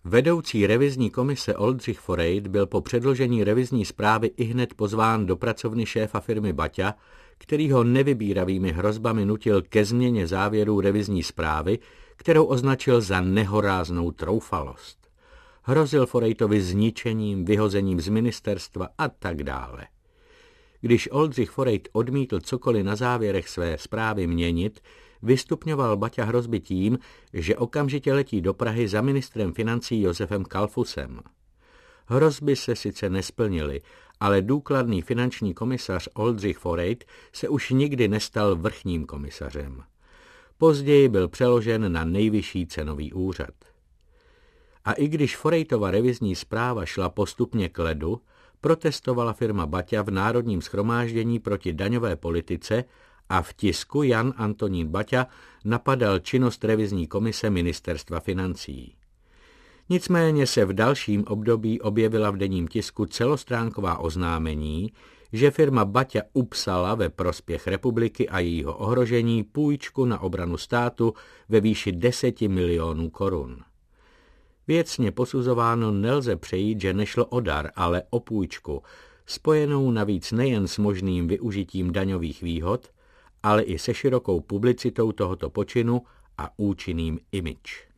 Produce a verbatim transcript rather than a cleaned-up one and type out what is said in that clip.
Vedoucí revizní komise Oldřich Forejt byl po předložení revizní zprávy ihned pozván do pracovny šéfa firmy Baťa, který ho nevybíravými hrozbami nutil ke změně závěrů revizní zprávy, kterou označil za nehoráznou troufalost. Hrozil Forejtovi zničením, vyhozením z ministerstva a tak dále. Když Oldřich Forejt odmítl cokoliv na závěrech své zprávy měnit, vystupňoval Baťa hrozby tím, že okamžitě letí do Prahy za ministrem financí Josefem Kalfusem. Hrozby se sice nesplnily, ale důkladný finanční komisař Oldřich Forejt se už nikdy nestal vrchním komisařem. Později byl přeložen na nejvyšší cenový úřad. A i když Forejtova revizní zpráva šla postupně k ledu, protestovala firma Baťa v Národním shromáždění proti daňové politice a v tisku Jan Antonín Baťa napadal činnost revizní komise ministerstva financí. Nicméně se v dalším období objevila v denním tisku celostránková oznámení, že firma Baťa upsala ve prospěch republiky a jejího ohrožení půjčku na obranu státu ve výši deseti milionů korun. Věcně posuzováno nelze přejít, že nešlo o dar, ale o půjčku, spojenou navíc nejen s možným využitím daňových výhod, ale i se širokou publicitou tohoto počinu a účinným image.